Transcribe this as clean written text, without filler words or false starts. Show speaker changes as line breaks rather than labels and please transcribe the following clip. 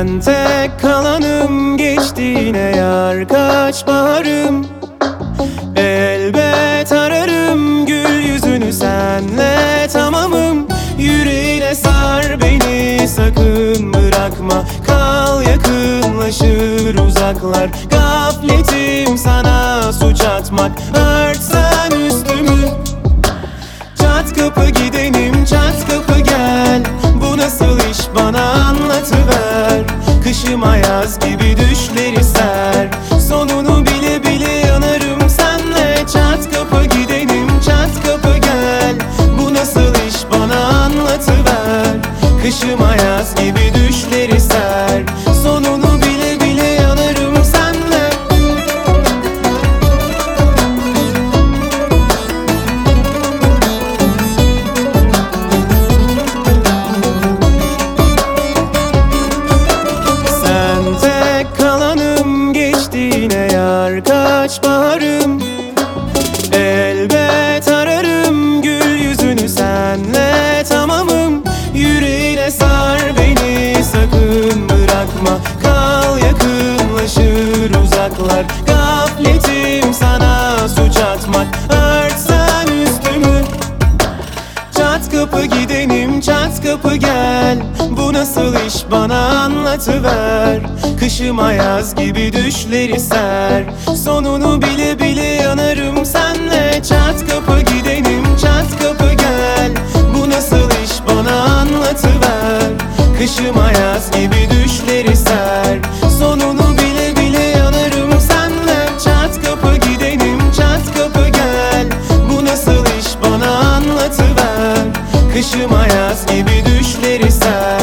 Ben tek kalanım, geçti yine yar kaç baharım. Elbet ararım gül yüzünü, senle tamamım. Yüreğine sar beni, sakın bırakma. Kal yakınlaşır uzaklar. Gafletim sana suç atmak. Örtsen üstümü. Çat kapı gidenim, çat kapı gel. Bu nasıl iş, bana anlatıver. Kışıma yaz gibi düşleri ser. Sonunu bile bile yanarım senle. Çat kapı gidenim, çat kapı gel. Bu nasıl iş, bana anlatıver. Kışıma yaz gibi düşleri ser. Sonunu bile bile yanarım senle. Sen tek kalanım, geçti yine yar kaç baharım. Elbet ararım gül yüzünü, senle tamamım. Yüreğine sar beni, sakın bırakma. Kal yakınlaşır uzaklar. Gafletim sana suç atmak. Örtsen üstümü. Çat kapı gidenim, çat kapı gel. Bu nasıl iş, bana anlatıver. Kışıma yaz gibi düşleri ser. Sonunu bile bile yanarım senle. Çat kapı gidenim, çat kapı gel. Bu nasıl iş, bana anlatıver. Kışıma yaz gibi düşleri ser. Sonunu bile bile yanarım senle. Çat kapı gidenim, çat kapı gel. Bu nasıl iş, bana anlatıver. Kışıma yaz gibi düşleri ser.